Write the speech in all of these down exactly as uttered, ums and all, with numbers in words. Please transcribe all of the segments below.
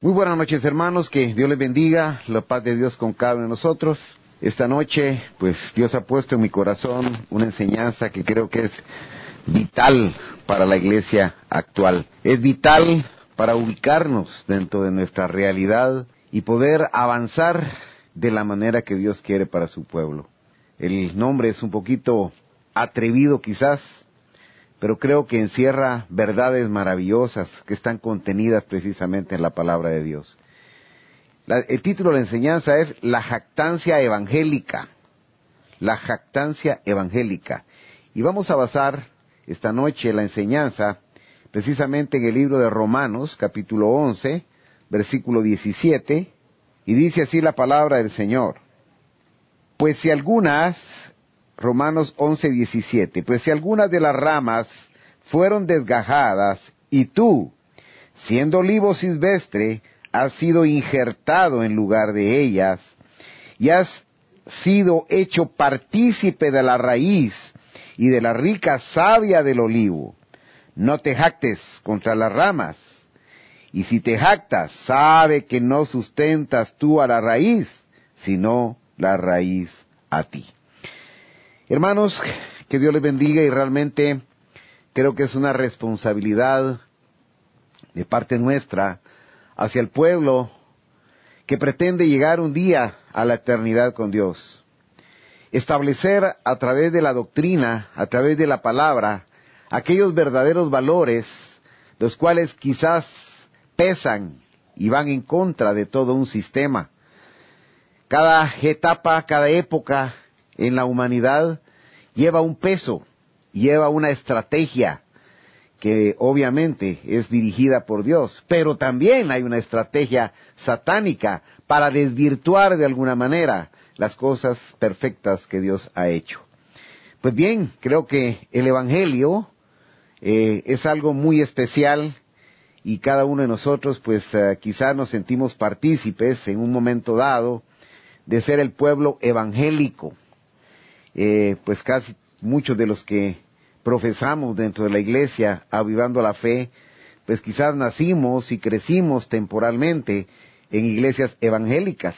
Muy buenas noches, hermanos, que Dios les bendiga, la paz de Dios con cada uno de nosotros. Esta noche, pues Dios ha puesto en mi corazón una enseñanza que creo que es vital para la iglesia actual. Es vital para ubicarnos dentro de nuestra realidad y poder avanzar de la manera que Dios quiere para su pueblo. El nombre es un poquito atrevido quizás, pero creo que encierra verdades maravillosas que están contenidas precisamente en la palabra de Dios. La, el título de la enseñanza es La jactancia evangélica. La jactancia evangélica. Y vamos a basar esta noche la enseñanza precisamente en el libro de Romanos, capítulo once, versículo diecisiete, y dice así la palabra del Señor. Pues si algunas... Romanos once, diecisiete. Pues si algunas de las ramas fueron desgajadas, y tú, siendo olivo silvestre, has sido injertado en lugar de ellas, y has sido hecho partícipe de la raíz y de la rica savia del olivo, no te jactes contra las ramas, y si te jactas, sabe que no sustentas tú a la raíz, sino la raíz a ti. Hermanos, que Dios les bendiga, y realmente creo que es una responsabilidad de parte nuestra hacia el pueblo que pretende llegar un día a la eternidad con Dios. Establecer a través de la doctrina, a través de la palabra, aquellos verdaderos valores, los cuales quizás pesan y van en contra de todo un sistema. Cada etapa, cada época en la humanidad lleva un peso, lleva una estrategia que obviamente es dirigida por Dios, pero también hay una estrategia satánica para desvirtuar de alguna manera las cosas perfectas que Dios ha hecho. Pues bien, creo que el Evangelio eh, es algo muy especial, y cada uno de nosotros pues uh, quizás nos sentimos partícipes en un momento dado de ser el pueblo evangélico. Eh, pues casi muchos de los que profesamos dentro de la iglesia, avivando la fe, pues quizás nacimos y crecimos temporalmente en iglesias evangélicas.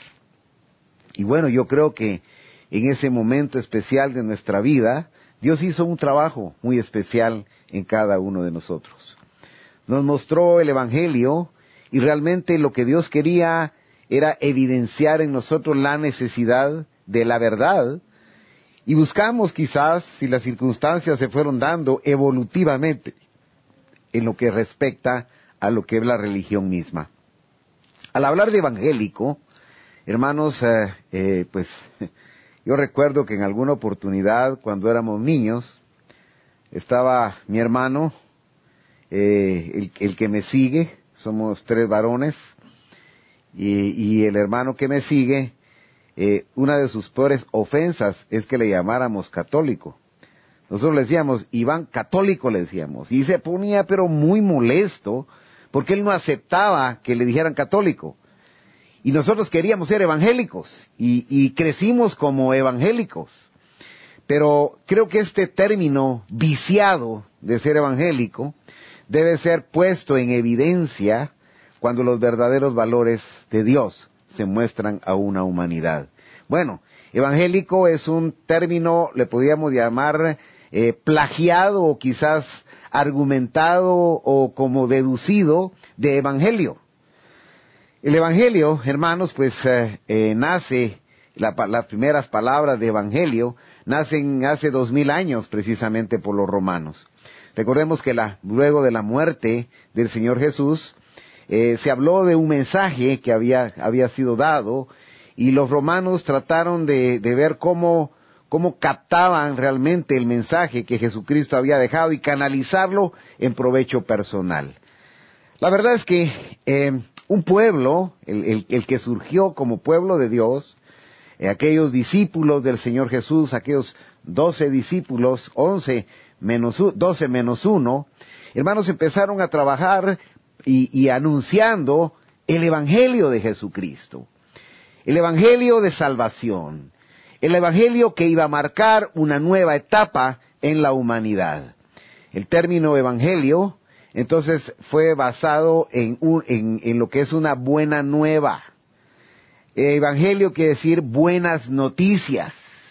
Y bueno, yo creo que en ese momento especial de nuestra vida, Dios hizo un trabajo muy especial en cada uno de nosotros. Nos mostró el Evangelio, y realmente lo que Dios quería era evidenciar en nosotros la necesidad de la verdad. Y buscamos quizás, si las circunstancias se fueron dando evolutivamente, en lo que respecta a lo que es la religión misma. Al hablar de evangélico, hermanos, eh, eh, pues yo recuerdo que en alguna oportunidad, cuando éramos niños, estaba mi hermano, eh, el, el que me sigue, somos tres varones, y, y el hermano que me sigue, Eh, una de sus peores ofensas es que le llamáramos católico. Nosotros le decíamos, Iván católico le decíamos, y se ponía pero muy molesto, porque él no aceptaba que le dijeran católico. Y nosotros queríamos ser evangélicos, y, y crecimos como evangélicos. Pero creo que este término viciado de ser evangélico debe ser puesto en evidencia cuando los verdaderos valores de Dios se muestran a una humanidad. Bueno, evangélico es un término, le podríamos llamar eh, plagiado o quizás argumentado o como deducido de evangelio. El evangelio, hermanos, pues eh, eh, nace, la, las primeras palabras de evangelio nacen hace dos mil años precisamente por los romanos. Recordemos que la, luego de la muerte del Señor Jesús, Eh, se habló de un mensaje que había, había sido dado, y los romanos trataron de, de ver cómo, cómo captaban realmente el mensaje que Jesucristo había dejado y canalizarlo en provecho personal. La verdad es que eh, un pueblo, el, el, el que surgió como pueblo de Dios, eh, aquellos discípulos del Señor Jesús, aquellos doce discípulos, once menos, doce menos uno, hermanos, empezaron a trabajar Y, y anunciando el Evangelio de Jesucristo, el Evangelio de salvación, el Evangelio que iba a marcar una nueva etapa en la humanidad. El término Evangelio entonces fue basado en, un, en, en lo que es una buena nueva. Evangelio quiere decir buenas noticias.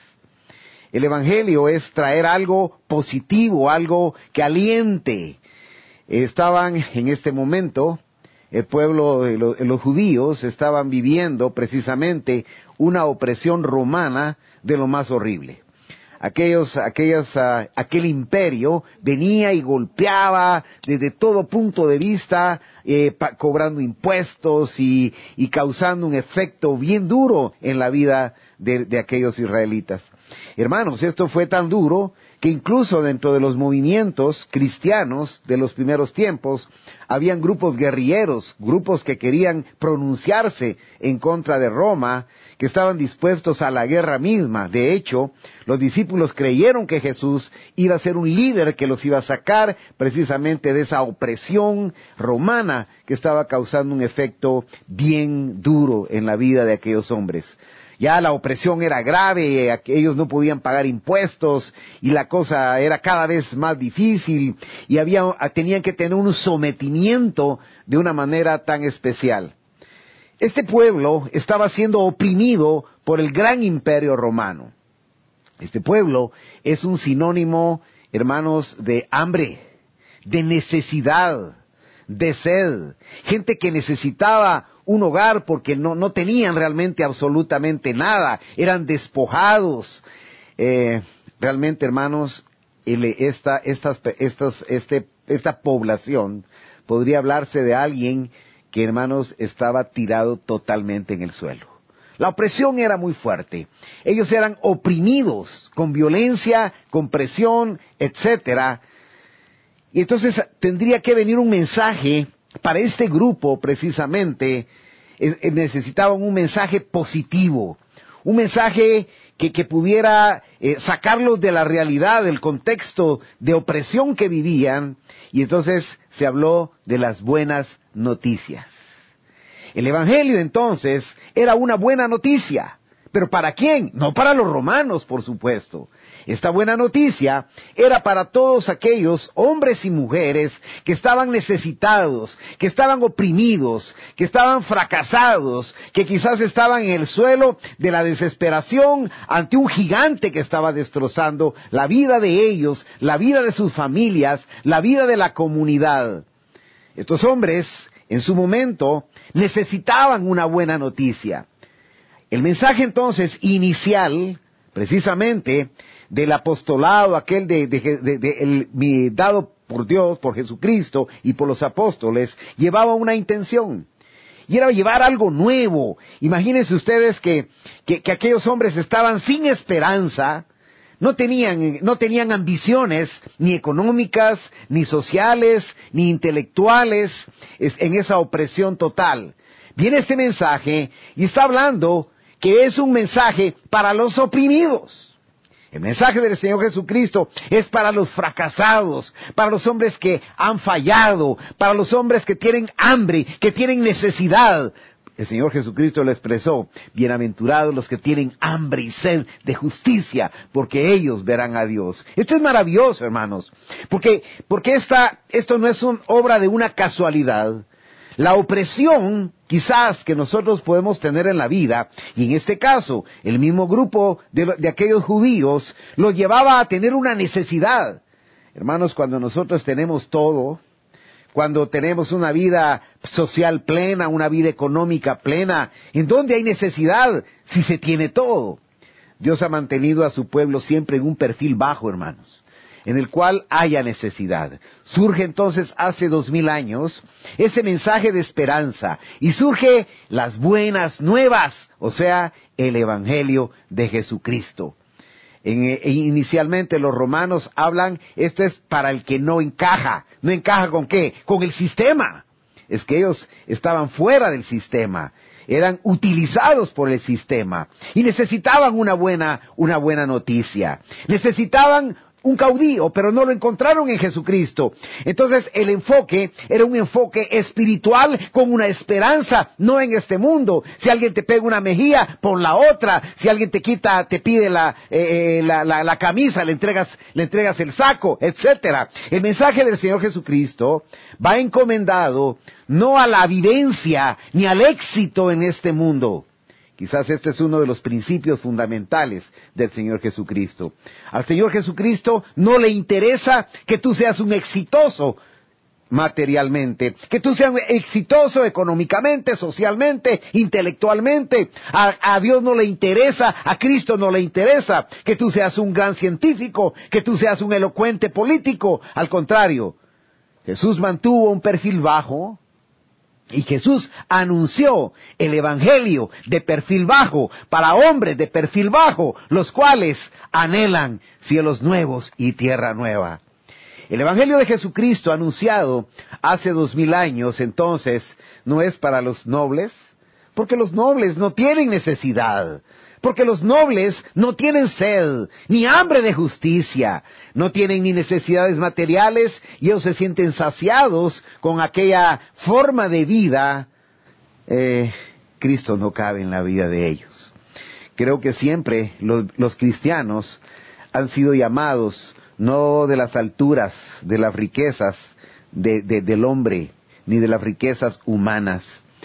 El evangelio es traer algo positivo, algo que aliente. Estaban en este momento, el pueblo, los, los judíos estaban viviendo precisamente una opresión romana de lo más horrible. Aquellos, aquellos, uh, aquel imperio venía y golpeaba desde todo punto de vista, eh, pa, cobrando impuestos y, y causando un efecto bien duro en la vida de, de aquellos israelitas. Hermanos, esto fue tan duro que incluso dentro de los movimientos cristianos de los primeros tiempos, habían grupos guerrilleros, grupos que querían pronunciarse en contra de Roma, que estaban dispuestos a la guerra misma. De hecho, los discípulos creyeron que Jesús iba a ser un líder que los iba a sacar precisamente de esa opresión romana que estaba causando un efecto bien duro en la vida de aquellos hombres. Ya la opresión era grave, ellos no podían pagar impuestos y la cosa era cada vez más difícil y había, tenían que tener un sometimiento de una manera tan especial. Este pueblo estaba siendo oprimido por el gran imperio romano. Este pueblo es un sinónimo, hermanos, de hambre, de necesidad, de sed. Gente que necesitaba un hogar porque no, no tenían realmente absolutamente nada, eran despojados. Eh, realmente, hermanos, el, esta, estas, estas, este, esta población podría hablarse de alguien que, hermanos, estaba tirado totalmente en el suelo. La opresión era muy fuerte. Ellos eran oprimidos con violencia, con presión, etcétera. Y entonces tendría que venir un mensaje para este grupo, precisamente, eh, necesitaban un mensaje positivo, un mensaje que, que pudiera eh, sacarlos de la realidad, del contexto de opresión que vivían, y entonces se habló de las buenas noticias. El evangelio entonces era una buena noticia, pero ¿para quién? No para los romanos, por supuesto. Esta buena noticia era para todos aquellos hombres y mujeres que estaban necesitados, que estaban oprimidos, que estaban fracasados, que quizás estaban en el suelo de la desesperación ante un gigante que estaba destrozando la vida de ellos, la vida de sus familias, la vida de la comunidad. Estos hombres, en su momento, necesitaban una buena noticia. El mensaje entonces inicial, precisamente, del apostolado, aquel de, de, de, de el, dado por Dios, por Jesucristo y por los apóstoles, llevaba una intención. Y era llevar algo nuevo. Imagínense ustedes que, que, que aquellos hombres estaban sin esperanza, no tenían, no tenían ambiciones ni económicas, ni sociales, ni intelectuales, en esa opresión total. Viene este mensaje y está hablando que es un mensaje para los oprimidos. El mensaje del Señor Jesucristo es para los fracasados, para los hombres que han fallado, para los hombres que tienen hambre, que tienen necesidad. El Señor Jesucristo lo expresó: bienaventurados los que tienen hambre y sed de justicia, porque ellos verán a Dios. Esto es maravilloso, hermanos, porque, porque esta, esto no es una obra de una casualidad. La opresión, quizás, que nosotros podemos tener en la vida, y en este caso, el mismo grupo de, de aquellos judíos, los llevaba a tener una necesidad. Hermanos, cuando nosotros tenemos todo, cuando tenemos una vida social plena, una vida económica plena, ¿en dónde hay necesidad si se tiene todo? Dios ha mantenido a su pueblo siempre en un perfil bajo, hermanos, en el cual haya necesidad. Surge entonces hace dos mil años ese mensaje de esperanza y surge las buenas nuevas, o sea, el evangelio de Jesucristo. En, eh, inicialmente los romanos hablan, esto es para el que no encaja. ¿No encaja con qué? Con el sistema. Es que ellos estaban fuera del sistema, eran utilizados por el sistema y necesitaban una buena, una buena noticia. Necesitaban un caudillo, pero no lo encontraron en Jesucristo. Entonces el enfoque era un enfoque espiritual con una esperanza, no en este mundo. Si alguien te pega una mejilla, pon la otra. Si alguien te quita, te pide la, eh, la, la, la camisa, le entregas, le entregas el saco, etcétera. El mensaje del Señor Jesucristo va encomendado no a la vivencia ni al éxito en este mundo. Quizás este es uno de los principios fundamentales del Señor Jesucristo. Al Señor Jesucristo no le interesa que tú seas un exitoso materialmente, que tú seas exitoso económicamente, socialmente, intelectualmente. A, a Dios no le interesa, a Cristo no le interesa que tú seas un gran científico, que tú seas un elocuente político. Al contrario, Jesús mantuvo un perfil bajo. Y Jesús anunció el evangelio de perfil bajo para hombres de perfil bajo, los cuales anhelan cielos nuevos y tierra nueva. El evangelio de Jesucristo anunciado hace dos mil años, entonces, no es para los nobles, porque los nobles no tienen necesidad. Porque los nobles no tienen sed, ni hambre de justicia, no tienen ni necesidades materiales, y ellos se sienten saciados con aquella forma de vida. Eh, Cristo no cabe en la vida de ellos. Creo que siempre los, los cristianos han sido llamados no de las alturas, de las riquezas de, de, del hombre, ni de las riquezas humanas.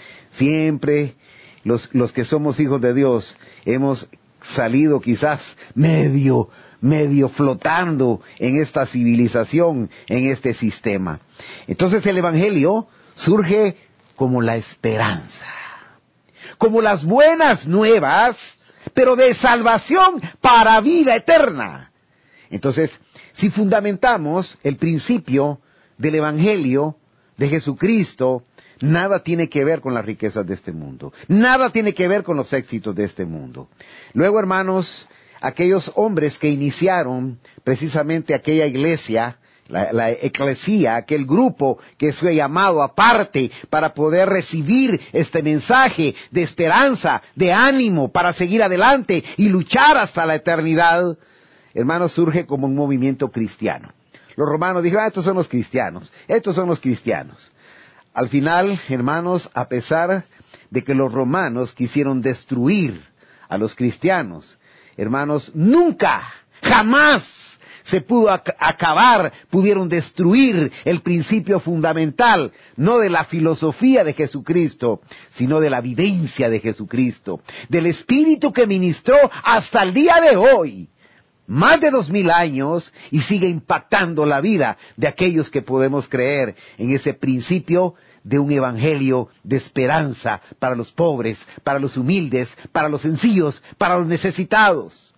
Siempre los, los que somos hijos de Dios hemos salido quizás medio, medio flotando en esta civilización, en este sistema. Entonces el evangelio surge como la esperanza, como las buenas nuevas, pero de salvación para vida eterna. Entonces, si fundamentamos el principio del evangelio de Jesucristo, nada tiene que ver con las riquezas de este mundo. Nada tiene que ver con los éxitos de este mundo. Luego, hermanos, aquellos hombres que iniciaron precisamente aquella iglesia, la, la eclesía, aquel grupo que fue llamado aparte para poder recibir este mensaje de esperanza, de ánimo, para seguir adelante y luchar hasta la eternidad, hermanos, surge como un movimiento cristiano. Los romanos dijeron, ah, estos son los cristianos, estos son los cristianos. Al final, hermanos, a pesar de que los romanos quisieron destruir a los cristianos, hermanos, nunca, jamás se pudo ac- acabar, pudieron destruir el principio fundamental, no de la filosofía de Jesucristo, sino de la vivencia de Jesucristo, del Espíritu que ministró hasta el día de hoy, más de dos mil años, y sigue impactando la vida de aquellos que podemos creer en ese principio de un evangelio de esperanza para los pobres, para los humildes, para los sencillos, para los necesitados.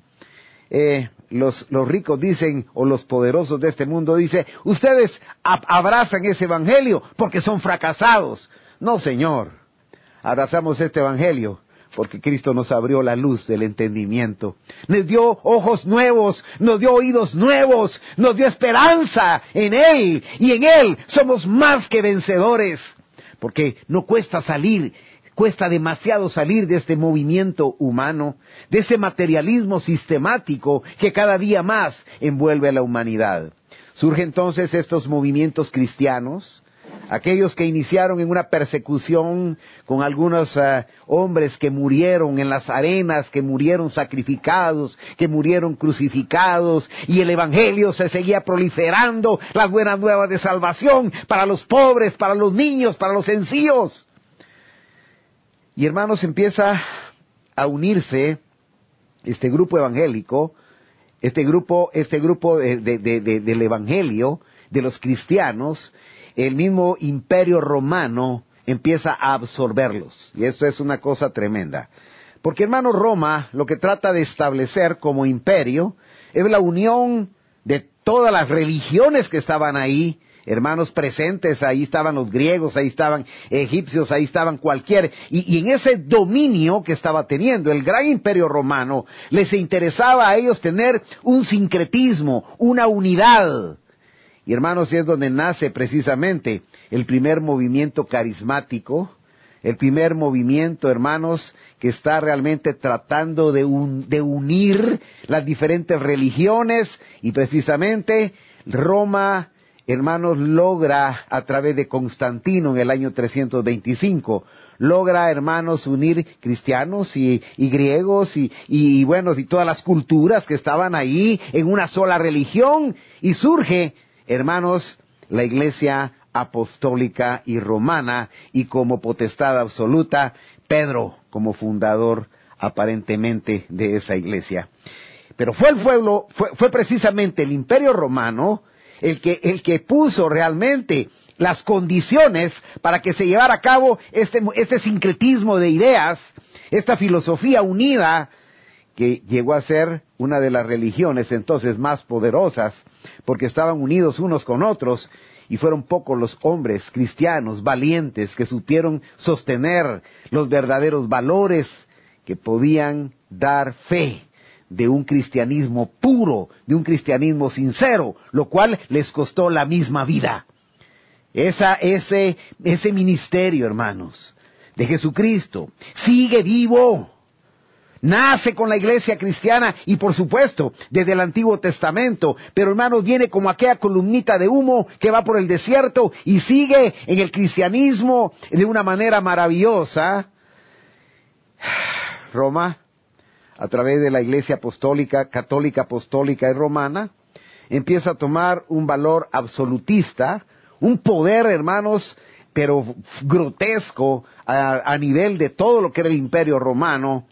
Eh, los, los ricos dicen, o los poderosos de este mundo dicen, ustedes ab- abrazan ese evangelio porque son fracasados. No, Señor, abrazamos este evangelio porque Cristo nos abrió la luz del entendimiento, nos dio ojos nuevos, nos dio oídos nuevos, nos dio esperanza en Él, y en Él somos más que vencedores, porque no cuesta salir, cuesta demasiado salir de este movimiento humano, de ese materialismo sistemático que cada día más envuelve a la humanidad. Surgen entonces estos movimientos cristianos, aquellos que iniciaron en una persecución con algunos uh, hombres que murieron en las arenas, que murieron sacrificados, que murieron crucificados, y el evangelio se seguía proliferando, las buenas nuevas de salvación para los pobres, para los niños, para los sencillos. Y hermanos, empieza a unirse este grupo evangélico, este grupo, este grupo de, de, de, de, del evangelio, de los cristianos. El mismo imperio romano empieza a absorberlos. Y eso es una cosa tremenda. Porque, hermano, Roma lo que trata de establecer como imperio es la unión de todas las religiones que estaban ahí, hermanos presentes. Ahí estaban los griegos, ahí estaban egipcios, ahí estaban cualquier. Y, y en ese dominio que estaba teniendo el gran imperio romano, les interesaba a ellos tener un sincretismo, una unidad. Y hermanos, es donde nace precisamente el primer movimiento carismático, el primer movimiento, hermanos, que está realmente tratando de, un, de unir las diferentes religiones, y precisamente Roma, hermanos, logra a través de Constantino en el año trescientos veinticinco, logra, hermanos, unir cristianos y, y griegos y, y, y bueno, y todas las culturas que estaban ahí en una sola religión, y surge, hermanos, la Iglesia apostólica y romana, y como potestad absoluta, Pedro como fundador aparentemente de esa iglesia. Pero fue el pueblo, fue, fue precisamente el Imperio Romano el que, el que puso realmente las condiciones para que se llevara a cabo este, este sincretismo de ideas, esta filosofía unida, que llegó a ser una de las religiones entonces más poderosas, porque estaban unidos unos con otros, y fueron pocos los hombres cristianos valientes que supieron sostener los verdaderos valores que podían dar fe de un cristianismo puro, de un cristianismo sincero, lo cual les costó la misma vida. Esa, ese, ese ministerio, hermanos, de Jesucristo sigue vivo. Nace con la iglesia cristiana y por supuesto desde el Antiguo Testamento, pero hermanos, viene como aquella columnita de humo que va por el desierto y sigue en el cristianismo de una manera maravillosa. Roma, a través de la iglesia apostólica, católica, apostólica y romana, empieza a tomar un valor absolutista, un poder, hermanos, pero grotesco a, a nivel de todo lo que era el Imperio Romano.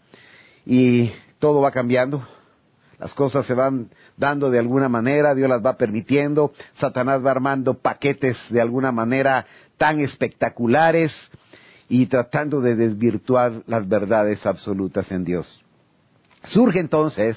Y todo va cambiando, las cosas se van dando de alguna manera, Dios las va permitiendo, Satanás va armando paquetes de alguna manera tan espectaculares y tratando de desvirtuar las verdades absolutas en Dios. Surge entonces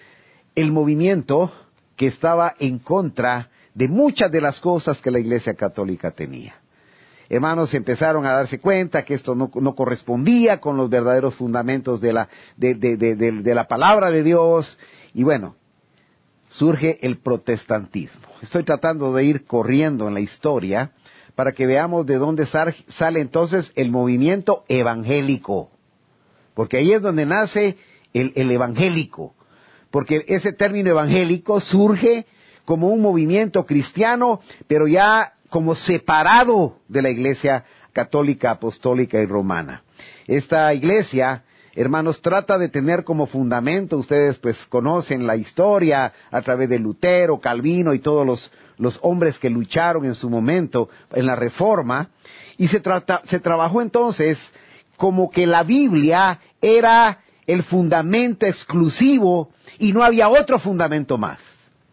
el movimiento que estaba en contra de muchas de las cosas que la Iglesia Católica tenía. Hermanos, empezaron a darse cuenta que esto no, no correspondía con los verdaderos fundamentos de la, de, de, de, de, de la palabra de Dios. Y bueno, surge el protestantismo. Estoy tratando de ir corriendo en la historia para que veamos de dónde sal, sale entonces el movimiento evangélico. Porque ahí es donde nace el, el evangélico. Porque ese término evangélico surge como un movimiento cristiano, pero ya como separado de la iglesia católica, apostólica y romana. Esta iglesia, hermanos, trata de tener como fundamento, ustedes pues conocen la historia a través de Lutero, Calvino y todos los, los hombres que lucharon en su momento en la Reforma, y se, trata, se trabajó entonces como que la Biblia era el fundamento exclusivo y no había otro fundamento más.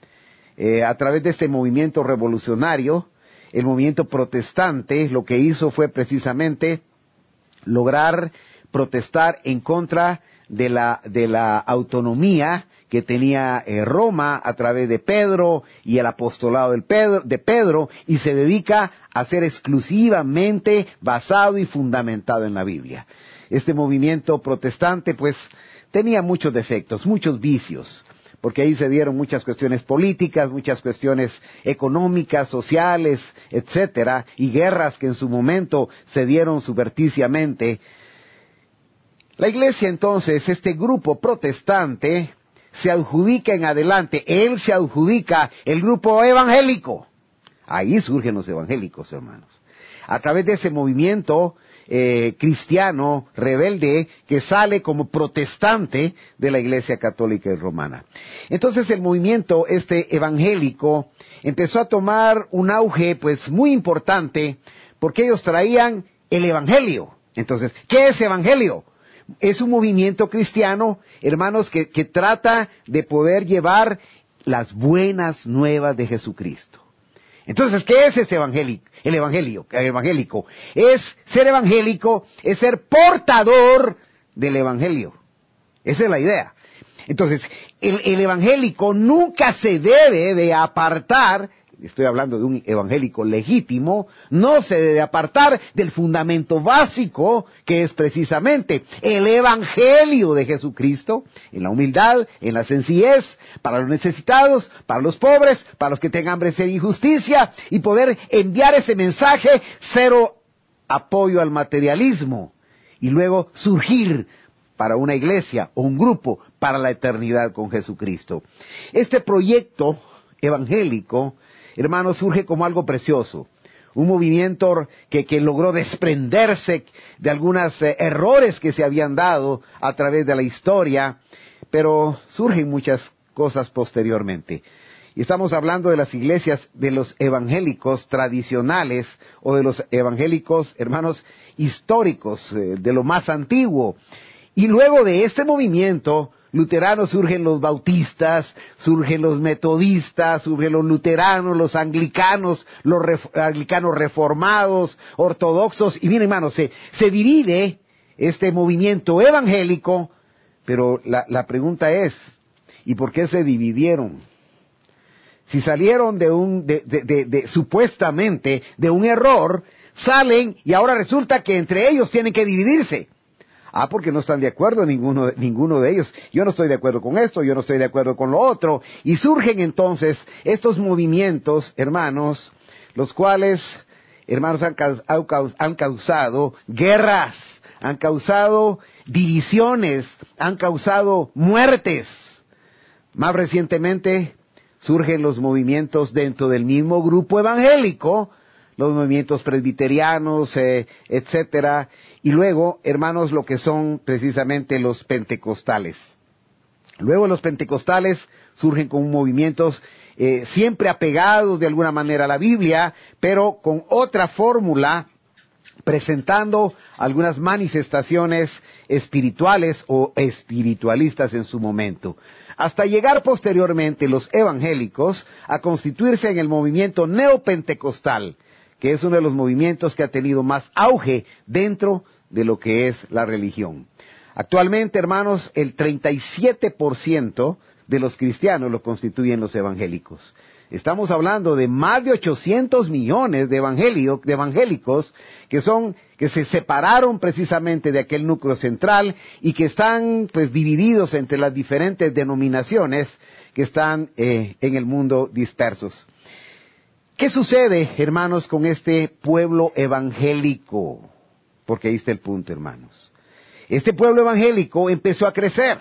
Eh, a través de este movimiento revolucionario, el movimiento protestante lo que hizo fue precisamente lograr protestar en contra de la, de la autonomía que tenía eh, Roma a través de Pedro y el apostolado del Pedro, de Pedro, y se dedica a ser exclusivamente basado y fundamentado en la Biblia. Este movimiento protestante pues tenía muchos defectos, muchos vicios, porque ahí se dieron muchas cuestiones políticas, muchas cuestiones económicas, sociales, etcétera, y guerras que en su momento se dieron subrepticiamente. La iglesia entonces, este grupo protestante, se adjudica en adelante, él se adjudica el grupo evangélico. Ahí surgen los evangélicos, hermanos. A través de ese movimiento Eh, cristiano, rebelde, que sale como protestante de la Iglesia Católica y Romana. Entonces el movimiento este evangélico empezó a tomar un auge pues muy importante, porque ellos traían el Evangelio. Entonces, ¿qué es Evangelio? Es un movimiento cristiano, hermanos, que, que trata de poder llevar las buenas nuevas de Jesucristo. Entonces, ¿qué es ese evangélico? El evangelio, el evangélico. Es ser evangélico, es ser portador del evangelio. Esa es la idea. Entonces, el, el evangélico nunca se debe de apartar, estoy hablando de un evangélico legítimo, no se debe apartar del fundamento básico, que es precisamente el evangelio de Jesucristo, en la humildad, en la sencillez, para los necesitados, para los pobres, para los que tengan hambre, sed y injusticia, y poder enviar ese mensaje cero apoyo al materialismo y luego surgir para una iglesia o un grupo para la eternidad con Jesucristo. Este proyecto evangélico, hermanos, surge como algo precioso. Un movimiento que, que logró desprenderse de algunos eh, errores que se habían dado a través de la historia, pero surgen muchas cosas posteriormente. Y estamos hablando de las iglesias de los evangélicos tradicionales o de los evangélicos, hermanos, históricos, eh, de lo más antiguo. Y luego de este movimiento luterano surgen los bautistas, surgen los metodistas, surgen los luteranos, los anglicanos, los ref, anglicanos reformados, ortodoxos. Y miren, hermanos, se, se divide este movimiento evangélico, pero la, la pregunta es, ¿y por qué se dividieron? Si salieron de un, de, de, de, de, supuestamente, de un error, salen y ahora resulta que entre ellos tienen que dividirse. Ah, porque no están de acuerdo ninguno, ninguno de ellos. Yo no estoy de acuerdo con esto, yo no estoy de acuerdo con lo otro. Y surgen entonces estos movimientos, hermanos, los cuales, hermanos, han, han causado guerras, han causado divisiones, han causado muertes. Más recientemente surgen los movimientos dentro del mismo grupo evangélico, los movimientos presbiterianos, eh, etcétera, y luego, hermanos, lo que son precisamente los pentecostales. Luego los pentecostales surgen con movimientos eh, siempre apegados de alguna manera a la Biblia, pero con otra fórmula, presentando algunas manifestaciones espirituales o espiritualistas en su momento, hasta llegar posteriormente los evangélicos a constituirse en el movimiento neopentecostal, que es uno de los movimientos que ha tenido más auge dentro de lo que es la religión. Actualmente, hermanos, el treinta y siete por ciento de los cristianos lo constituyen los evangélicos. Estamos hablando de más de ochocientos millones de, evangelio, de evangélicos que son, que se separaron precisamente de aquel núcleo central y que están, pues, divididos entre las diferentes denominaciones que están eh, en el mundo dispersos. ¿Qué sucede, hermanos, con este pueblo evangélico? Porque ahí está el punto, hermanos. Este pueblo evangélico empezó a crecer.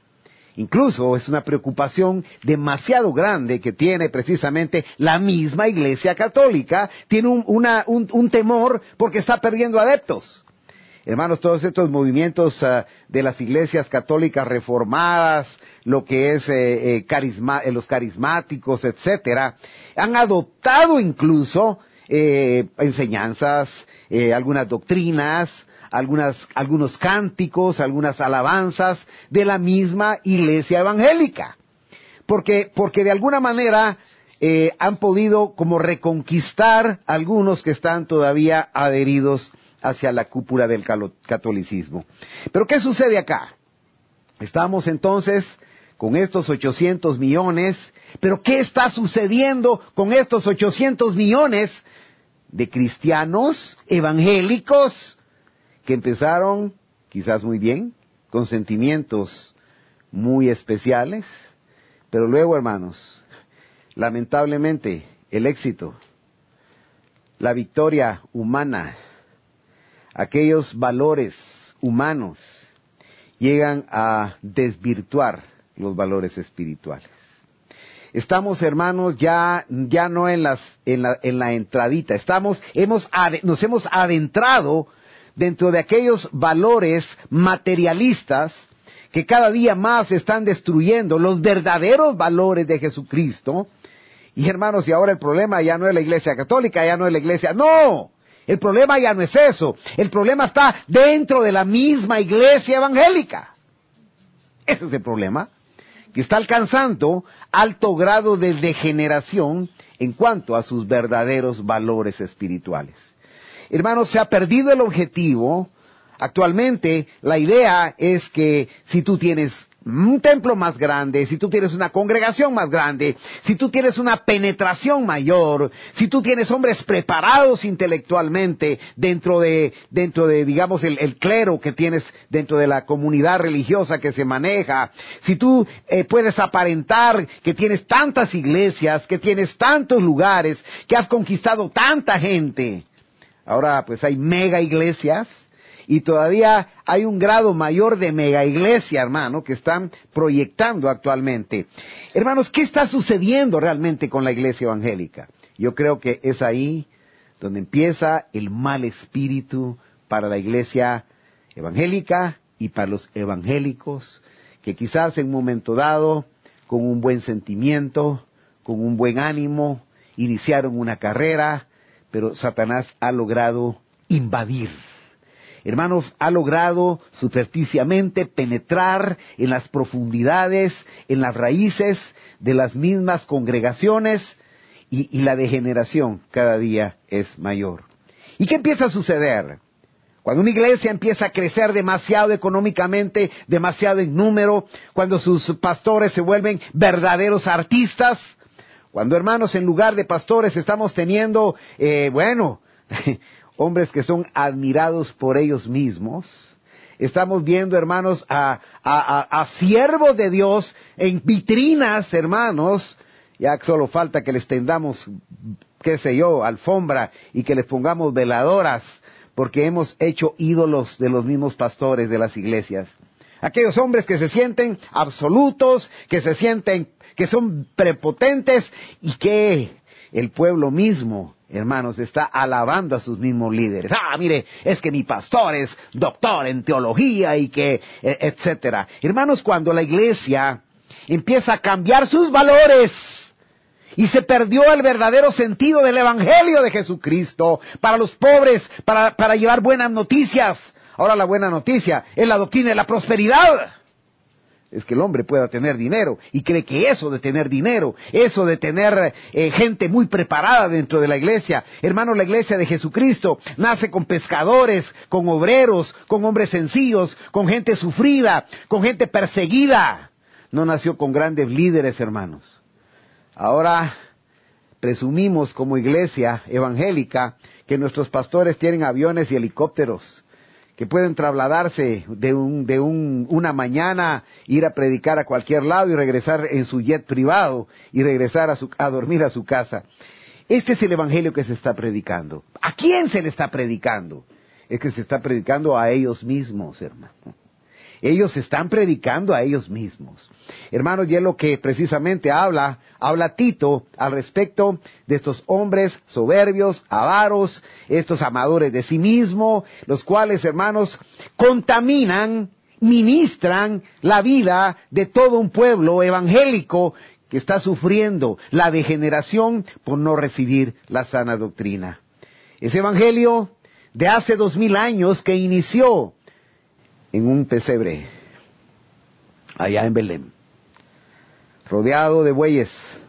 Incluso es una preocupación demasiado grande que tiene precisamente la misma Iglesia Católica. Tiene un, una, un, un temor porque está perdiendo adeptos. Hermanos, todos estos movimientos uh, de las iglesias católicas reformadas, lo que es eh, eh, carisma, eh, los carismáticos, etcétera, han adoptado incluso eh, enseñanzas, eh, algunas doctrinas, algunas, algunos cánticos, algunas alabanzas de la misma iglesia evangélica. Porque, porque de alguna manera eh, han podido como reconquistar algunos que están todavía adheridos hacia la cúpula del catolicismo. Pero ¿qué sucede acá? Estamos entonces con estos ochocientos millones, pero ¿qué está sucediendo con estos ochocientos millones de cristianos evangélicos que empezaron quizás muy bien, con sentimientos muy especiales, pero luego, hermanos, lamentablemente el éxito, la victoria humana, aquellos valores humanos llegan a desvirtuar los valores espirituales. Estamos, hermanos, ya, ya no en las, en la, en la entradita. Estamos, hemos, nos hemos adentrado dentro de aquellos valores materialistas que cada día más están destruyendo los verdaderos valores de Jesucristo. Y hermanos, y ahora el problema ya no es la Iglesia Católica, ya no es la Iglesia, ¡no! El problema ya no es eso. El problema está dentro de la misma Iglesia evangélica. Ese es el problema, que está alcanzando alto grado de degeneración en cuanto a sus verdaderos valores espirituales. Hermanos, se ha perdido el objetivo. Actualmente la idea es que si tú tienes un templo más grande, si tú tienes una congregación más grande, si tú tienes una penetración mayor, si tú tienes hombres preparados intelectualmente dentro de, dentro de, digamos, el, el clero que tienes dentro de la comunidad religiosa que se maneja, si tú eh, puedes aparentar que tienes tantas iglesias, que tienes tantos lugares, que has conquistado tanta gente, Ahora pues hay mega iglesias y todavía hay un grado mayor de mega iglesia, hermano, que están proyectando actualmente. Hermanos, ¿qué está sucediendo realmente con la iglesia evangélica? Yo creo que es ahí donde empieza el mal espíritu para la iglesia evangélica y para los evangélicos, que quizás en un momento dado, con un buen sentimiento, con un buen ánimo, iniciaron una carrera, pero Satanás ha logrado invadir. Hermanos, ha logrado superficialmente penetrar en las profundidades, en las raíces de las mismas congregaciones, y, y la degeneración cada día es mayor. ¿Y qué empieza a suceder? Cuando una iglesia empieza a crecer demasiado económicamente, demasiado en número, cuando sus pastores se vuelven verdaderos artistas, cuando, hermanos, en lugar de pastores estamos teniendo, eh, bueno, hombres que son admirados por ellos mismos. Estamos viendo, hermanos, a, a, a, a siervos de Dios en vitrinas, hermanos. Ya solo falta que les tendamos, qué sé yo, alfombra y que les pongamos veladoras, porque hemos hecho ídolos de los mismos pastores de las iglesias. Aquellos hombres que se sienten absolutos, que se sienten, que son prepotentes y que el pueblo mismo, hermanos, está alabando a sus mismos líderes. Ah, mire, es que mi pastor es doctor en teología y que, etcétera. Hermanos, cuando la iglesia empieza a cambiar sus valores y se perdió el verdadero sentido del evangelio de Jesucristo para los pobres, para, para llevar buenas noticias. Ahora la buena noticia es la doctrina de la prosperidad. Es que el hombre pueda tener dinero y cree que eso de tener dinero, eso de tener eh, gente muy preparada dentro de la iglesia. Hermano, la iglesia de Jesucristo nace con pescadores, con obreros, con hombres sencillos, con gente sufrida, con gente perseguida. No nació con grandes líderes, hermanos. Ahora presumimos como iglesia evangélica que nuestros pastores tienen aviones y helicópteros, que pueden trasladarse de un, de un, una mañana, ir a predicar a cualquier lado y regresar en su jet privado y regresar a, su, a dormir a su casa. Este es el evangelio que se está predicando. ¿A quién se le está predicando? Es que se está predicando a ellos mismos, hermano. Ellos están predicando a ellos mismos. Hermanos, y es lo que precisamente habla, habla Tito al respecto de estos hombres soberbios, avaros, estos amadores de sí mismo, los cuales, hermanos, contaminan, ministran la vida de todo un pueblo evangélico que está sufriendo la degeneración por no recibir la sana doctrina. Ese evangelio de hace dos mil años que inició en un pesebre, allá en Belén, rodeado de bueyes,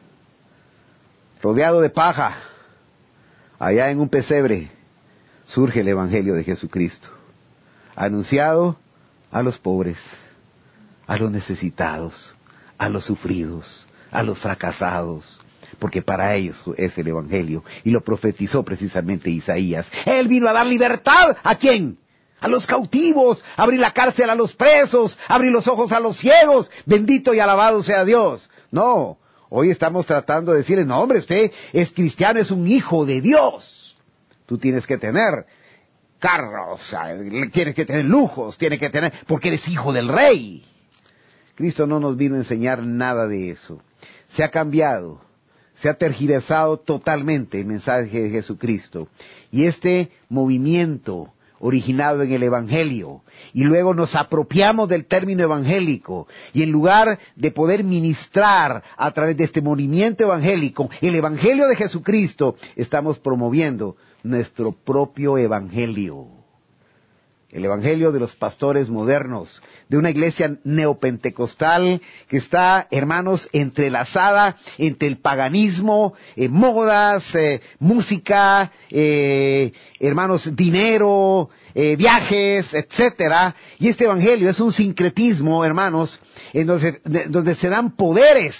rodeado de paja, allá en un pesebre, surge el evangelio de Jesucristo, anunciado a los pobres, a los necesitados, a los sufridos, a los fracasados, porque para ellos es el evangelio, y lo profetizó precisamente Isaías. Él vino a dar libertad, ¿a quién? A los cautivos, abrir la cárcel a los presos, abrir los ojos a los ciegos, bendito y alabado sea Dios. No, hoy estamos tratando de decirle, no hombre, usted es cristiano, es un hijo de Dios. Tú tienes que tener carros, tienes que tener lujos, tienes que tener, porque eres hijo del rey. Cristo no nos vino a enseñar nada de eso. Se ha cambiado, se ha tergiversado totalmente el mensaje de Jesucristo. Y este movimiento originado en el evangelio, y luego nos apropiamos del término evangélico, y en lugar de poder ministrar a través de este movimiento evangélico el evangelio de Jesucristo, estamos promoviendo nuestro propio evangelio, el evangelio de los pastores modernos, de una iglesia neopentecostal que está, hermanos, entrelazada entre el paganismo, eh, modas, eh, música, eh, hermanos, dinero, eh, viajes, etcétera. Y este evangelio es un sincretismo, hermanos, en donde, de, donde se dan poderes.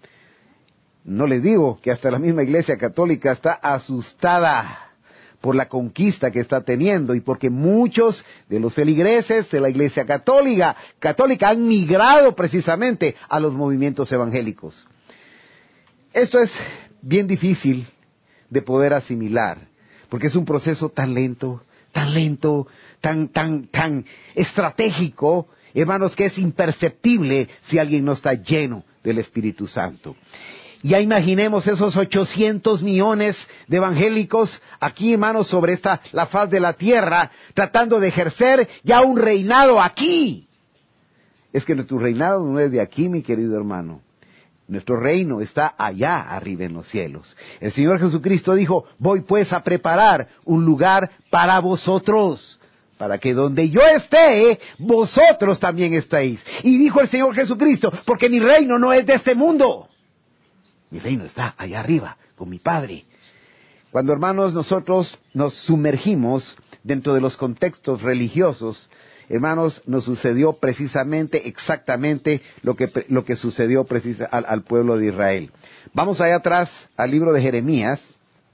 No les digo que hasta la misma iglesia católica está asustada por la conquista que está teniendo y porque muchos de los feligreses de la iglesia católica, católica han migrado precisamente a los movimientos evangélicos. Esto es bien difícil de poder asimilar, porque es un proceso tan lento, tan lento, tan, tan, tan estratégico, hermanos, que es imperceptible si alguien no está lleno del Espíritu Santo. Ya imaginemos esos ochocientos millones de evangélicos aquí, hermanos, sobre esta, la faz de la tierra, tratando de ejercer ya un reinado aquí. Es que nuestro reinado no es de aquí, mi querido hermano. Nuestro reino está allá arriba en los cielos. El Señor Jesucristo dijo, voy pues a preparar un lugar para vosotros, para que donde yo esté, vosotros también estéis. Y dijo el Señor Jesucristo, porque mi reino no es de este mundo. Mi reino está allá arriba, con mi Padre. Cuando, hermanos, nosotros nos sumergimos dentro de los contextos religiosos, hermanos, nos sucedió precisamente, exactamente lo que, lo que sucedió precisa, al, al pueblo de Israel. Vamos allá atrás al libro de Jeremías.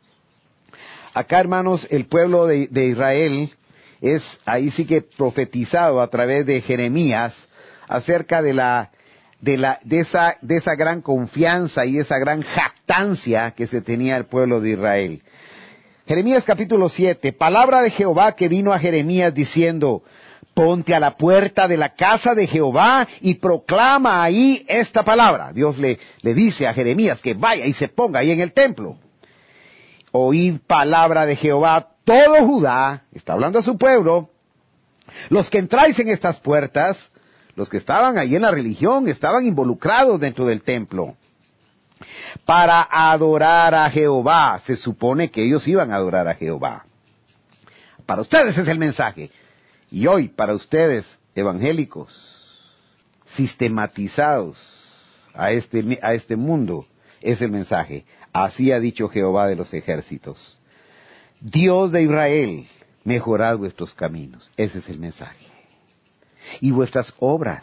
Acá, hermanos, el pueblo de, de Israel es, ahí sí que profetizado a través de Jeremías, acerca de la, de la, de esa, de esa gran confianza y esa gran jactancia que se tenía el pueblo de Israel. Jeremías capítulo siete, palabra de Jehová que vino a Jeremías diciendo, ponte a la puerta de la casa de Jehová y proclama ahí esta palabra. Dios le, le dice a Jeremías que vaya y se ponga ahí en el templo. Oíd palabra de Jehová todo Judá, está hablando a su pueblo, los que entráis en estas puertas, los que estaban ahí en la religión, estaban involucrados dentro del templo, para adorar a Jehová. Se supone que ellos iban a adorar a Jehová. Para ustedes es el mensaje. Y hoy, para ustedes, evangélicos, sistematizados a este, a este mundo, es el mensaje. Así ha dicho Jehová de los ejércitos. Dios de Israel, mejorad vuestros caminos. Ese es el mensaje. Y vuestras obras,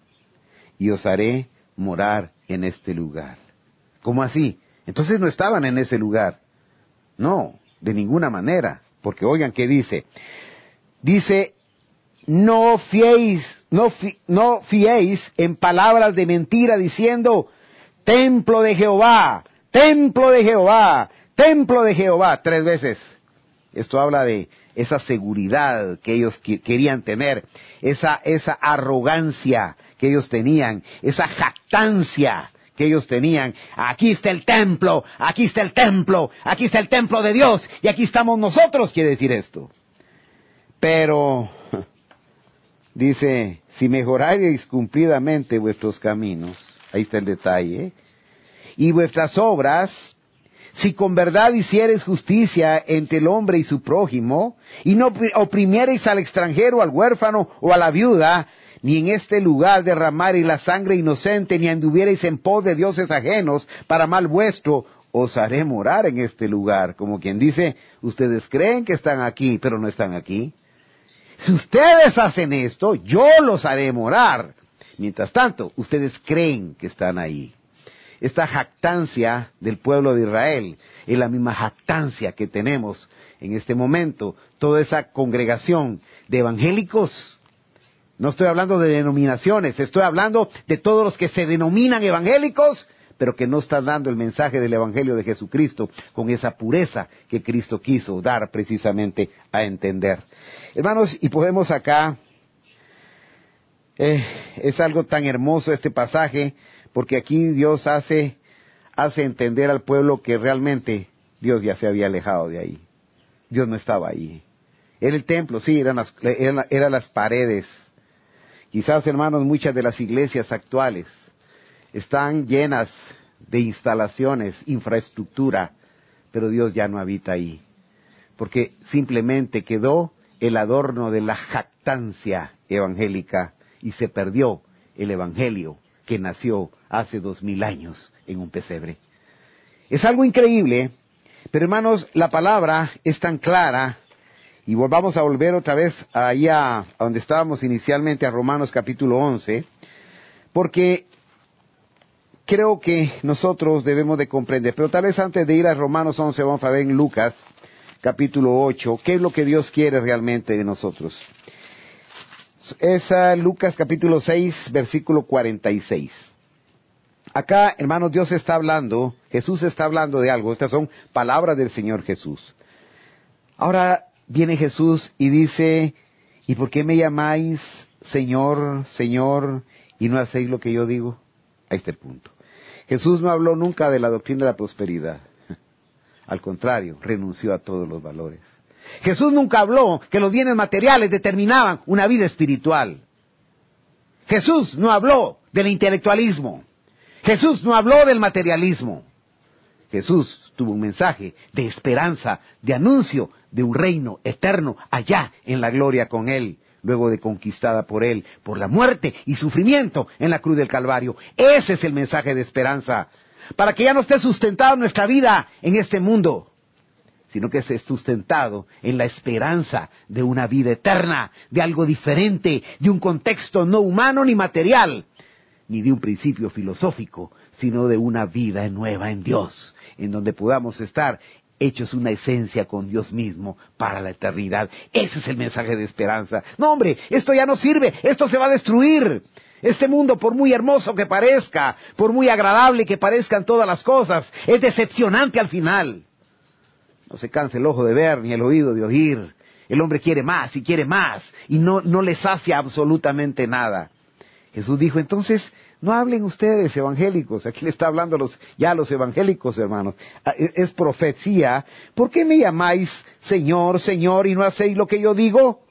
y os haré morar en este lugar. ¿Cómo así? Entonces no estaban en ese lugar. No, de ninguna manera. Porque oigan qué dice. Dice, no fiéis, no, fi, no fiéis en palabras de mentira diciendo, templo de Jehová, templo de Jehová, templo de Jehová, tres veces. Esto habla de esa seguridad que ellos que, querían tener, esa, esa arrogancia que ellos tenían, esa jactancia que ellos tenían. Aquí está el templo, aquí está el templo, aquí está el templo de Dios, y aquí estamos nosotros, quiere decir esto. Pero, dice, si mejorareis cumplidamente vuestros caminos, ahí está el detalle, y vuestras obras, si con verdad hiciereis justicia entre el hombre y su prójimo, y no oprimiereis al extranjero, al huérfano o a la viuda, ni en este lugar derramareis la sangre inocente, ni anduviereis en pos de dioses ajenos para mal vuestro, os haré morar en este lugar. Como quien dice, ustedes creen que están aquí, pero no están aquí. Si ustedes hacen esto, yo los haré morar. Mientras tanto, ustedes creen que están ahí. Esta jactancia del pueblo de Israel es la misma jactancia que tenemos en este momento. Toda esa congregación de evangélicos, no estoy hablando de denominaciones, estoy hablando de todos los que se denominan evangélicos, pero que no están dando el mensaje del Evangelio de Jesucristo con esa pureza que Cristo quiso dar precisamente a entender. Hermanos, y podemos acá, eh, es algo tan hermoso este pasaje, porque aquí Dios hace, hace entender al pueblo que realmente Dios ya se había alejado de ahí. Dios no estaba ahí. Era el templo, sí, eran las, eran, eran las paredes. Quizás, hermanos, muchas de las iglesias actuales están llenas de instalaciones, infraestructura, pero Dios ya no habita ahí. Porque simplemente quedó el adorno de la jactancia evangélica y se perdió el evangelio que nació hace dos mil años en un pesebre. Es algo increíble, pero hermanos, la palabra es tan clara, y volvamos a volver otra vez allá a donde estábamos inicialmente, a Romanos capítulo once, porque creo que nosotros debemos de comprender, pero tal vez antes de ir a Romanos once, vamos a ver en Lucas capítulo ocho, qué es lo que Dios quiere realmente de nosotros. Es uh, Lucas capítulo seis, versículo cuarenta y seis. Acá, hermanos, Dios está hablando, Jesús está hablando de algo. Estas son palabras del Señor Jesús. Ahora viene Jesús y dice, ¿y por qué me llamáis Señor, Señor, y no hacéis lo que yo digo? Ahí está el punto. Jesús no habló nunca de la doctrina de la prosperidad. Al contrario, renunció a todos los valores. Jesús nunca habló que los bienes materiales determinaban una vida espiritual. Jesús no habló del intelectualismo. Jesús no habló del materialismo. Jesús tuvo un mensaje de esperanza, de anuncio de un reino eterno allá en la gloria con Él, luego de conquistada por Él, por la muerte y sufrimiento en la cruz del Calvario. Ese es el mensaje de esperanza, para que ya no esté sustentado nuestra vida en este mundo, sino que esté sustentado en la esperanza de una vida eterna, de algo diferente, de un contexto no humano ni material, ni de un principio filosófico, sino de una vida nueva en Dios, en donde podamos estar hechos una esencia con Dios mismo para la eternidad. Ese es el mensaje de esperanza. No, hombre, esto ya no sirve, esto se va a destruir. Este mundo, por muy hermoso que parezca, por muy agradable que parezcan todas las cosas, es decepcionante al final. No se cansa el ojo de ver, ni el oído de oír. El hombre quiere más y quiere más, y no, no le sacia absolutamente nada. Jesús dijo, entonces, no hablen ustedes, evangélicos. Aquí le está hablando a los, ya a los evangélicos, hermanos. Es, es profecía. ¿Por qué me llamáis Señor, Señor, y no hacéis lo que yo digo?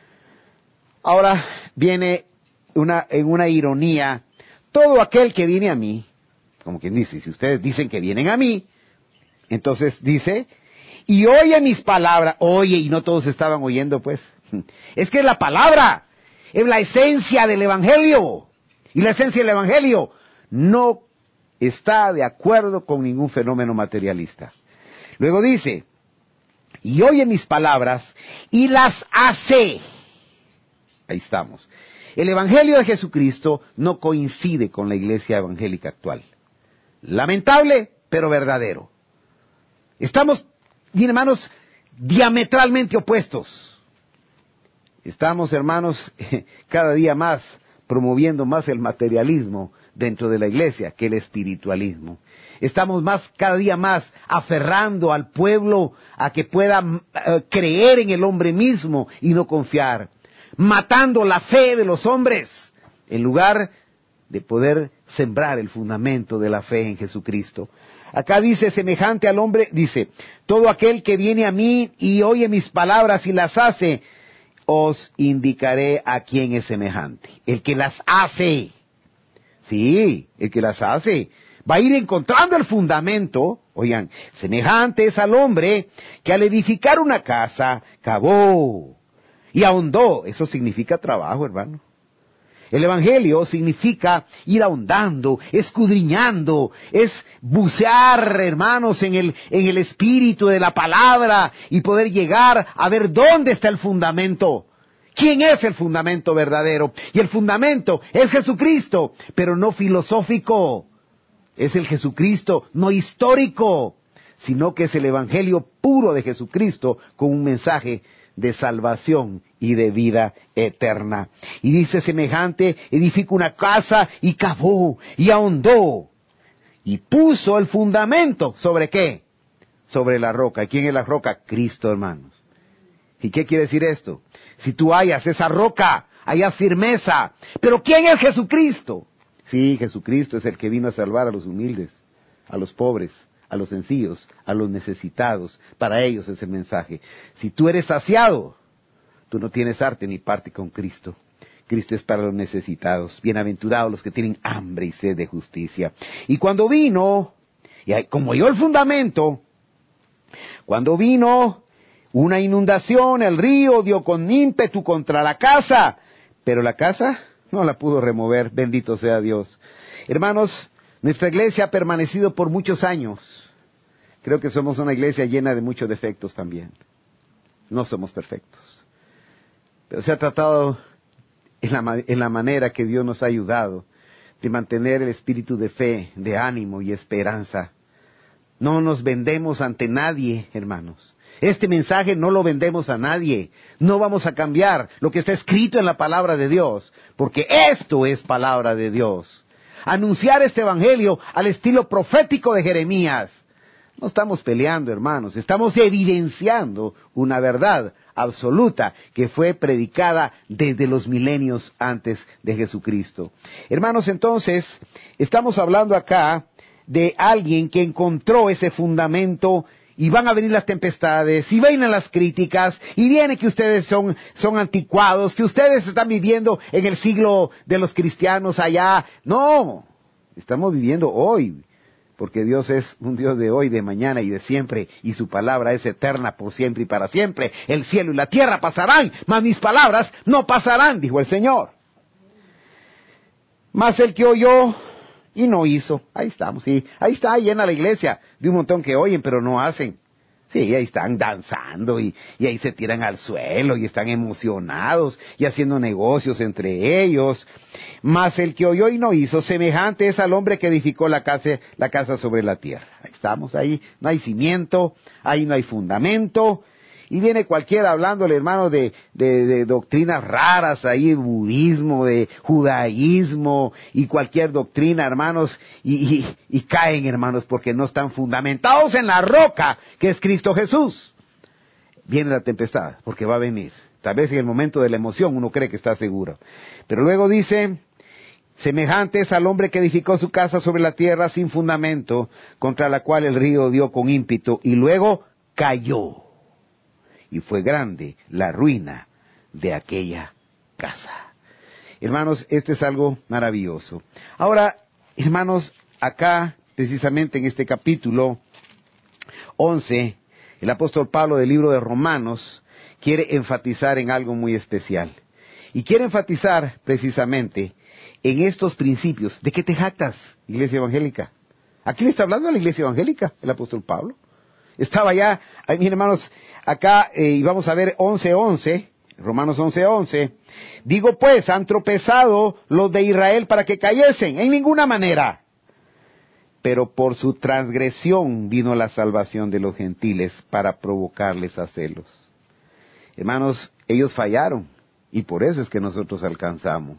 Ahora viene una, en una ironía. Todo aquel que viene a mí, como quien dice, si ustedes dicen que vienen a mí, entonces dice, y oye mis palabras. Oye, y no todos estaban oyendo, pues. Es que es la palabra, es la esencia del evangelio. Y la esencia del evangelio no está de acuerdo con ningún fenómeno materialista. Luego dice, y oye mis palabras y las hace. Ahí estamos. El evangelio de Jesucristo no coincide con la iglesia evangélica actual. Lamentable, pero verdadero. Estamos, bien hermanos, diametralmente opuestos. Estamos, hermanos, cada día más promoviendo más el materialismo dentro de la iglesia que el espiritualismo. Estamos más, cada día más, aferrando al pueblo a que pueda uh, creer en el hombre mismo y no confiar. Matando la fe de los hombres, en lugar de poder sembrar el fundamento de la fe en Jesucristo. Acá dice, semejante al hombre, dice, todo aquel que viene a mí y oye mis palabras y las hace, os indicaré a quién es semejante. El que las hace. Sí, el que las hace. Va a ir encontrando el fundamento. Oigan, semejante es al hombre que al edificar una casa, cavó y ahondó. Eso significa trabajo, hermano. El evangelio significa ir ahondando, escudriñando, es bucear, hermanos, en el, en el espíritu de la palabra y poder llegar a ver dónde está el fundamento. ¿Quién es el fundamento verdadero? Y el fundamento es Jesucristo, pero no filosófico. Es el Jesucristo no histórico, sino que es el evangelio puro de Jesucristo con un mensaje de salvación y de vida eterna. Y dice, semejante, edificó una casa y cavó y ahondó y puso el fundamento. ¿Sobre qué? Sobre la roca. ¿Y quién es la roca? Cristo, hermanos. ¿Y qué quiere decir esto? Si tú hallas esa roca, hallas firmeza. ¿Pero quién es Jesucristo? Sí, Jesucristo es el que vino a salvar a los humildes, a los pobres, a los sencillos, a los necesitados. Para ellos es el mensaje. Si tú eres saciado, tú no tienes arte ni parte con Cristo. Cristo es para los necesitados. Bienaventurados los que tienen hambre y sed de justicia. Y cuando vino, y como oyó el fundamento, cuando vino una inundación, el río dio con ímpetu contra la casa, pero la casa no la pudo remover. Bendito sea Dios. Hermanos, nuestra iglesia ha permanecido por muchos años. Creo que somos una iglesia llena de muchos defectos también. No somos perfectos. Pero se ha tratado en la, en la manera que Dios nos ha ayudado de mantener el espíritu de fe, de ánimo y esperanza. No nos vendemos ante nadie, hermanos. Este mensaje no lo vendemos a nadie. No vamos a cambiar lo que está escrito en la palabra de Dios, porque esto es palabra de Dios. Anunciar este evangelio al estilo profético de Jeremías. No estamos peleando, hermanos, estamos evidenciando una verdad absoluta que fue predicada desde los milenios antes de Jesucristo. Hermanos, entonces, estamos hablando acá de alguien que encontró ese fundamento, y van a venir las tempestades, y vienen las críticas, y viene que ustedes son, son anticuados, que ustedes están viviendo en el siglo de los cristianos allá. No, estamos viviendo hoy, porque Dios es un Dios de hoy, de mañana y de siempre, y su palabra es eterna por siempre y para siempre. El cielo y la tierra pasarán, mas mis palabras no pasarán, dijo el Señor. Mas el que oyó y no hizo, ahí estamos, sí, ahí está, llena la iglesia de un montón que oyen pero no hacen. Sí, ahí están danzando y, y ahí se tiran al suelo y están emocionados y haciendo negocios entre ellos. Mas el que oyó y no hizo, semejante es al hombre que edificó la casa, la casa sobre la tierra. Ahí estamos, ahí no hay cimiento, ahí no hay fundamento. Y viene cualquiera hablándole, hermano, de, de, de doctrinas raras ahí, budismo, de judaísmo y cualquier doctrina, hermanos, y, y, y caen, hermanos, porque no están fundamentados en la roca que es Cristo Jesús. Viene la tempestad, porque va a venir. Tal vez en el momento de la emoción uno cree que está seguro. Pero luego dice, semejante es al hombre que edificó su casa sobre la tierra sin fundamento, contra la cual el río dio con ímpetu, y luego cayó. Y fue grande la ruina de aquella casa. Hermanos, esto es algo maravilloso. Ahora, hermanos, acá, precisamente en este capítulo once, el apóstol Pablo del libro de Romanos quiere enfatizar en algo muy especial. Y quiere enfatizar precisamente en estos principios. ¿De qué te jactas, iglesia evangélica? Aquí le está hablando a la iglesia evangélica, el apóstol Pablo. Estaba ya, ay, mis hermanos, acá, eh, y vamos a ver once once, Romanos once once. Digo pues, han tropezado los de Israel para que cayesen, en ninguna manera. Pero por su transgresión vino la salvación de los gentiles para provocarles a celos. Hermanos, ellos fallaron, y por eso es que nosotros alcanzamos.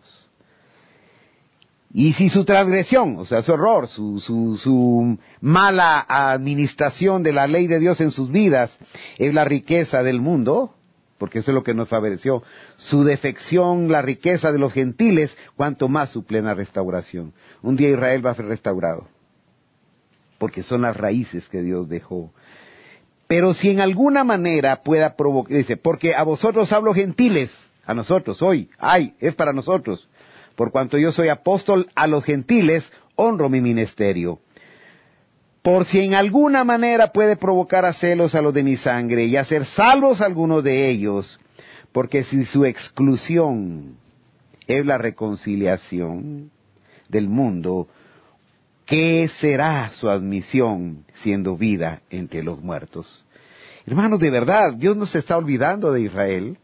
Y si su transgresión, o sea, su error, su, su, su mala administración de la ley de Dios en sus vidas es la riqueza del mundo, porque eso es lo que nos favoreció, su defección, la riqueza de los gentiles, cuanto más su plena restauración. Un día Israel va a ser restaurado, porque son las raíces que Dios dejó. Pero si en alguna manera pueda provocar, dice, porque a vosotros hablo gentiles, a nosotros hoy, ay, es para nosotros. Por cuanto yo soy apóstol a los gentiles, honro mi ministerio. Por si en alguna manera puede provocar a celos a los de mi sangre y hacer salvos a algunos de ellos, porque si su exclusión es la reconciliación del mundo, ¿qué será su admisión siendo vida entre los muertos? Hermanos, de verdad, Dios no se está olvidando de Israel.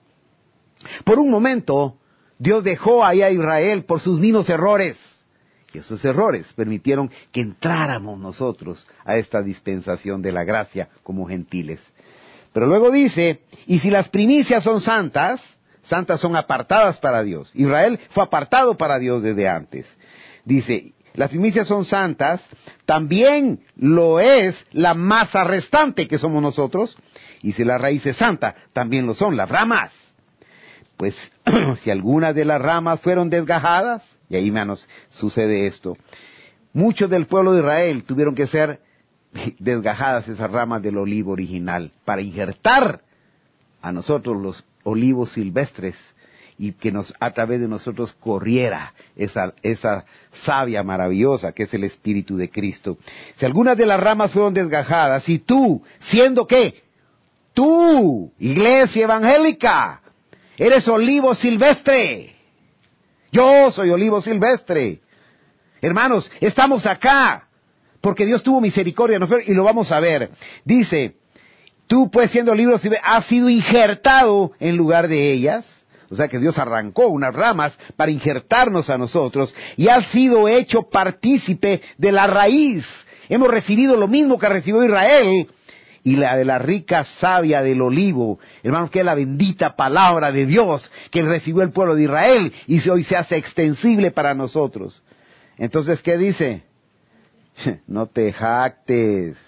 Por un momento, Dios dejó ahí a Israel por sus mismos errores. Y esos errores permitieron que entráramos nosotros a esta dispensación de la gracia como gentiles. Pero luego dice, y si las primicias son santas, santas son apartadas para Dios. Israel fue apartado para Dios desde antes. Dice, las primicias son santas, también lo es la masa restante que somos nosotros. Y si la raíz es santa, también lo son las ramas. Pues si algunas de las ramas fueron desgajadas, y ahí, hermanos, sucede esto. Muchos del pueblo de Israel tuvieron que ser desgajadas esas ramas del olivo original para injertar a nosotros los olivos silvestres y que nos a través de nosotros corriera esa, esa savia maravillosa que es el Espíritu de Cristo. Si algunas de las ramas fueron desgajadas y tú, siendo ¿qué? Tú, iglesia evangélica, eres olivo silvestre. Yo soy olivo silvestre. Hermanos, estamos acá porque Dios tuvo misericordia de nosotros y lo vamos a ver. Dice, tú pues siendo olivo silvestre has sido injertado en lugar de ellas. O sea que Dios arrancó unas ramas para injertarnos a nosotros y has sido hecho partícipe de la raíz. Hemos recibido lo mismo que recibió Israel. Y la de la rica savia del olivo, hermanos, que es la bendita palabra de Dios que recibió el pueblo de Israel y hoy se hace extensible para nosotros. Entonces, ¿qué dice? No te jactes,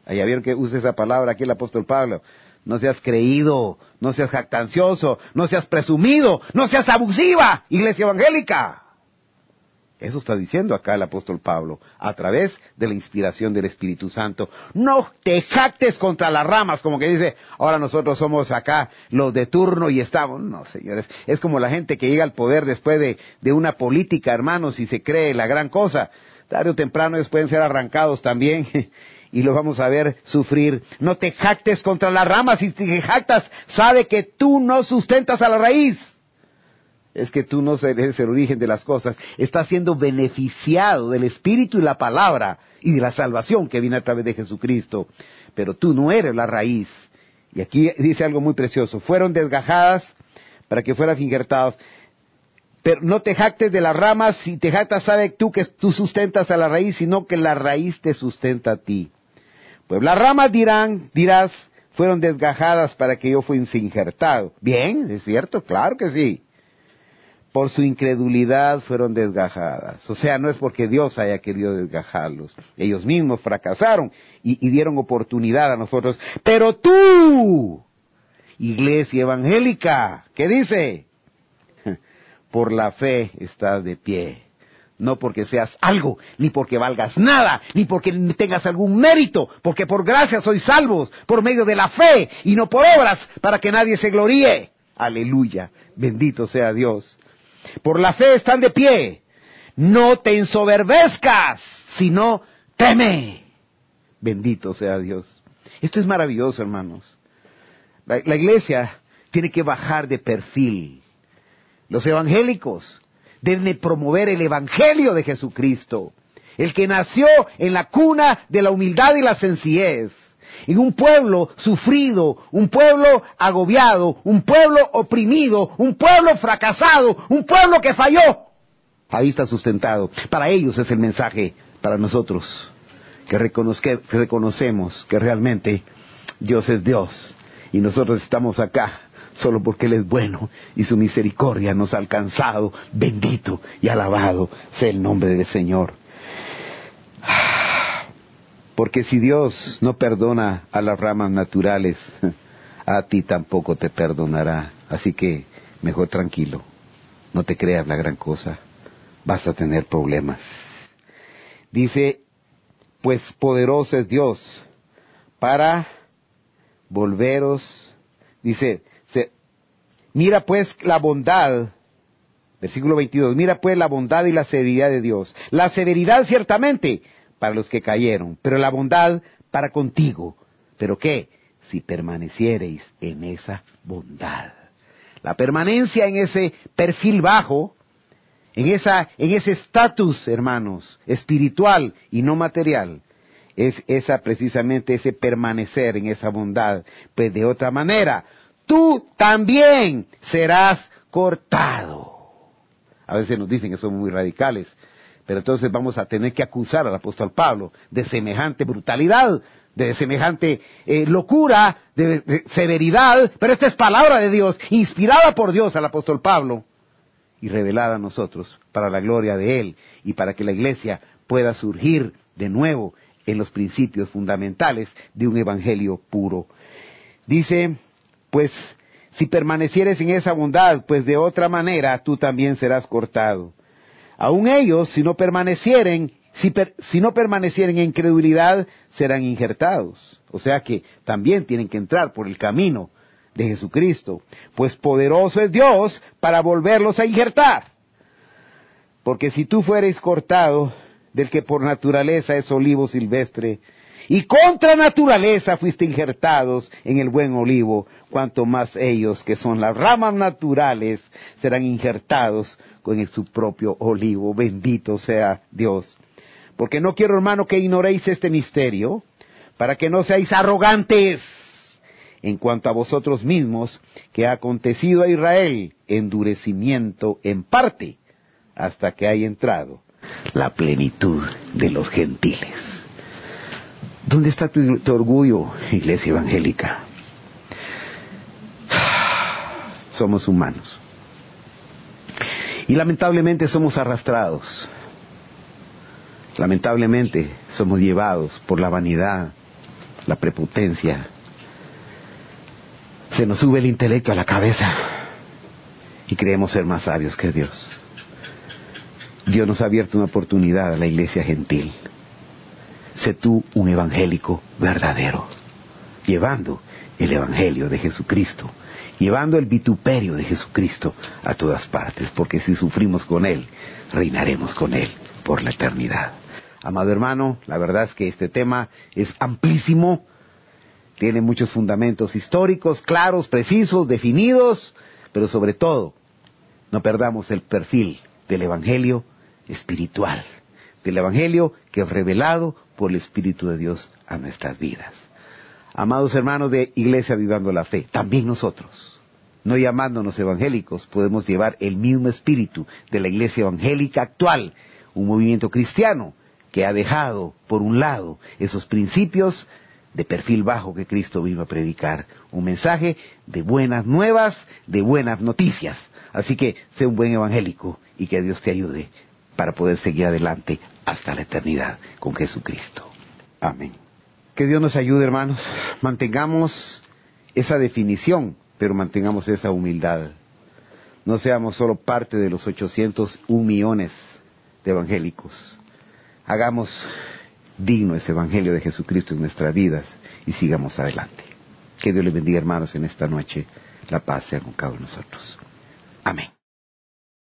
Allá vieron que usa esa palabra aquí el apóstol Pablo. No seas creído, no seas jactancioso, no seas presumido, no seas abusiva, iglesia evangélica. Eso está diciendo acá el apóstol Pablo, a través de la inspiración del Espíritu Santo. No te jactes contra las ramas, como que dice, ahora nosotros somos acá los de turno y estamos. No, señores, es como la gente que llega al poder después de, de una política, hermanos, y se cree la gran cosa. Tarde o temprano ellos pueden ser arrancados también, y los vamos a ver sufrir. No te jactes contra las ramas, si te jactas, sabe que tú no sustentas a la raíz. Es que tú no eres el origen de las cosas. Estás siendo beneficiado del Espíritu y la palabra y de la salvación que viene a través de Jesucristo. Pero tú no eres la raíz. Y aquí dice algo muy precioso. Fueron desgajadas para que fueran injertados. Pero no te jactes de las ramas. Si te jactas, sabe tú que tú sustentas a la raíz, sino que la raíz te sustenta a ti. Pues las ramas dirán, dirás, fueron desgajadas para que yo fuese injertado. Bien, es cierto, claro que sí. Por su incredulidad fueron desgajadas. O sea, no es porque Dios haya querido desgajarlos. Ellos mismos fracasaron y, y dieron oportunidad a nosotros. Pero tú, iglesia evangélica, ¿qué dice? Por la fe estás de pie. No porque seas algo, ni porque valgas nada, ni porque tengas algún mérito, porque por gracia sois salvos, por medio de la fe, y no por obras, para que nadie se gloríe. Aleluya, bendito sea Dios. Por la fe están de pie. No te ensoberbezcas, sino teme. Bendito sea Dios. Esto es maravilloso, hermanos. La, la iglesia tiene que bajar de perfil. Los evangélicos deben promover el evangelio de Jesucristo, el que nació en la cuna de la humildad y la sencillez. En un pueblo sufrido, un pueblo agobiado, un pueblo oprimido, un pueblo fracasado, un pueblo que falló. Ahí está sustentado. Para ellos es el mensaje, para nosotros, que reconozca, reconocemos que realmente Dios es Dios. Y nosotros estamos acá solo porque Él es bueno y su misericordia nos ha alcanzado. Bendito y alabado sea el nombre del Señor. Porque si Dios no perdona a las ramas naturales, a ti tampoco te perdonará. Así que mejor tranquilo, no te creas la gran cosa, vas a tener problemas. Dice, pues poderoso es Dios para volveros, dice, se, mira pues la bondad, versículo veintidós, mira pues la bondad y la severidad de Dios. La severidad ciertamente para los que cayeron, pero la bondad para contigo. ¿Pero qué? Si permaneciereis en esa bondad. La permanencia en ese perfil bajo, en esa, en ese estatus, hermanos, espiritual y no material, es esa precisamente ese permanecer en esa bondad. Pues de otra manera, tú también serás cortado. A veces nos dicen que somos muy radicales, pero entonces vamos a tener que acusar al apóstol Pablo de semejante brutalidad, de semejante eh, locura, de, de severidad, pero esta es palabra de Dios, inspirada por Dios al apóstol Pablo, y revelada a nosotros, para la gloria de Él, y para que la iglesia pueda surgir de nuevo en los principios fundamentales de un evangelio puro. Dice, pues, si permanecieres en esa bondad, pues de otra manera tú también serás cortado. Aun ellos, si no permanecieren, si, per, si no permanecieren en incredulidad, serán injertados. O sea que también tienen que entrar por el camino de Jesucristo. Pues poderoso es Dios para volverlos a injertar. Porque si tú fueres cortado del que por naturaleza es olivo silvestre, y contra naturaleza fuiste injertados en el buen olivo, cuanto más ellos, que son las ramas naturales, serán injertados con el, su propio olivo. Bendito sea Dios. Porque no quiero, hermano, que ignoréis este misterio, para que no seáis arrogantes en cuanto a vosotros mismos, que ha acontecido a Israel endurecimiento en parte, hasta que haya entrado la plenitud de los gentiles. ¿Dónde está tu, tu orgullo, iglesia evangélica? Somos humanos. Y lamentablemente somos arrastrados. Lamentablemente somos llevados por la vanidad, la prepotencia. Se nos sube el intelecto a la cabeza y creemos ser más sabios que Dios. Dios nos ha abierto una oportunidad a la iglesia gentil. Sé tú un evangélico verdadero, llevando el evangelio de Jesucristo, llevando el vituperio de Jesucristo a todas partes, porque si sufrimos con Él, reinaremos con Él por la eternidad. Amado hermano, la verdad es que este tema es amplísimo, tiene muchos fundamentos históricos, claros, precisos, definidos, pero sobre todo, no perdamos el perfil del evangelio espiritual, del evangelio que es revelado por el Espíritu de Dios a nuestras vidas. Amados hermanos de Iglesia Avivando la Fe, también nosotros, no llamándonos evangélicos, podemos llevar el mismo espíritu de la iglesia evangélica actual, un movimiento cristiano que ha dejado por un lado esos principios de perfil bajo que Cristo vino a predicar, un mensaje de buenas nuevas, de buenas noticias. Así que sé un buen evangélico y que Dios te ayude para poder seguir adelante hasta la eternidad con Jesucristo. Amén. Que Dios nos ayude, hermanos. Mantengamos esa definición, pero mantengamos esa humildad. No seamos solo parte de los ochocientos un millones de evangélicos. Hagamos digno ese evangelio de Jesucristo en nuestras vidas y sigamos adelante. Que Dios les bendiga, hermanos, en esta noche. La paz sea con cada uno de nosotros. Amén.